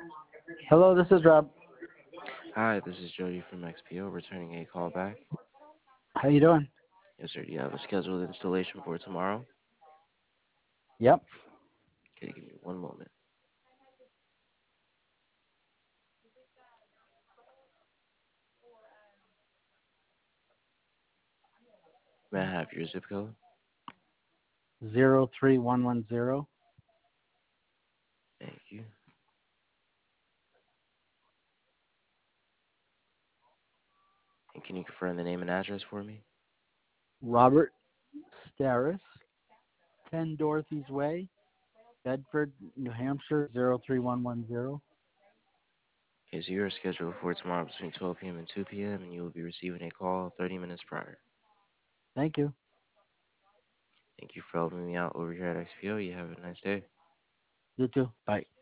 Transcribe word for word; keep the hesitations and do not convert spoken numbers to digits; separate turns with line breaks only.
Hello, this is Rob.
Hi, this is Jody from X P O returning a call back.
How you doing?
Yes, sir. Do you have a scheduled installation for tomorrow?
Yep.
Okay, give me one moment. May I have your zip code?
Zero three one one zero.
Thank you. And can you confirm the name and address for me?
Robert Starris, ten Dorothy's Way, Bedford, New Hampshire, zero three one one zero.
Okay, so you are scheduled for tomorrow between twelve p m and two p m and you will be receiving a call thirty minutes prior.
Thank you.
Thank you for helping me out over here at X P O. You have a nice day.
You too. Bye.